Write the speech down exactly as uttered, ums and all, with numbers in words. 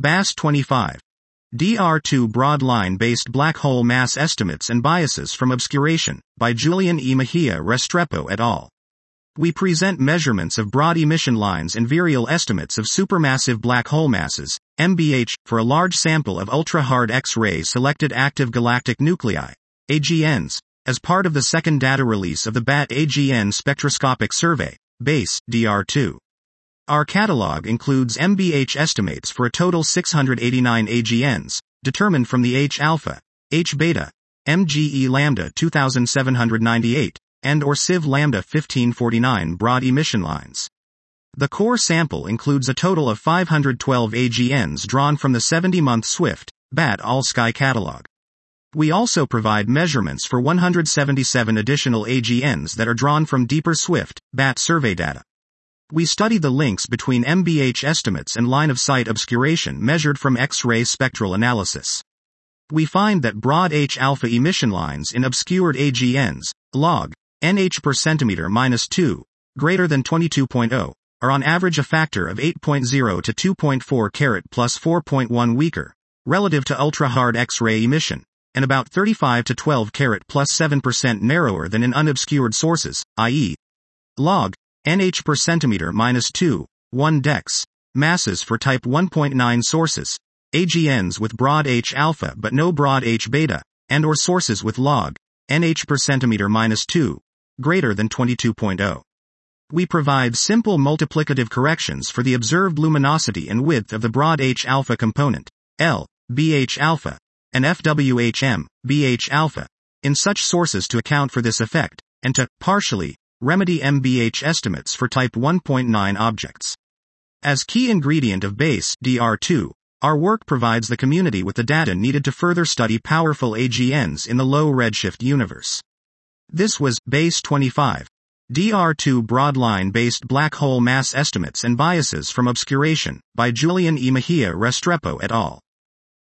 B A S twenty-five. D R two Broad-Line-Based Black Hole Mass Estimates and Biases from Obscuration, by Julian E. Mejia Restrepo et al. We present measurements of broad emission lines and virial estimates of supermassive black hole masses, M B H, for a large sample of ultra-hard X-ray selected active galactic nuclei, A G Ns, as part of the second data release of the B A T A G N Spectroscopic Survey, B A S, D R two. Our catalog includes M B H estimates for a total six hundred eighty-nine A G Ns, determined from the H-alpha, H-beta, M G E lambda two thousand seven hundred ninety-eight, and or Civ lambda fifteen forty-nine broad emission lines. The core sample includes a total of five hundred twelve A G Ns drawn from the seventy-month SWIFT, B A T All-Sky catalog. We also provide measurements for one hundred seventy-seven additional A G Ns that are drawn from deeper SWIFT, B A T survey data. We study the links between M B H estimates and line-of-sight obscuration measured from X-ray spectral analysis. We find that broad H-alpha emission lines in obscured A G Ns, log, N H per centimeter minus two, greater than twenty-two point zero, are on average a factor of eight point zero to two point four carat plus four point one weaker, relative to ultra-hard X-ray emission, and about thirty-five to twelve carat plus seven percent narrower than in unobscured sources, that is, log, N H per centimeter minus two, one dex, masses for type one point nine sources, A G Ns with broad H-alpha but no broad H-beta, and or sources with log, N H per centimeter minus two, greater than twenty-two point zero. We provide simple multiplicative corrections for the observed luminosity and width of the broad H-alpha component, L, B H-alpha, and F W H M, B H-alpha, in such sources to account for this effect, and to, partially, remedy M B H estimates for type one point nine objects. As key ingredient of B A S, D R two, our work provides the community with the data needed to further study powerful A G Ns in the low redshift universe. This was B A S twenty-five. D R two Broad-Line-Based Black Hole Mass Estimates and Biases from Obscuration, by Julian E. Mejia Restrepo et al.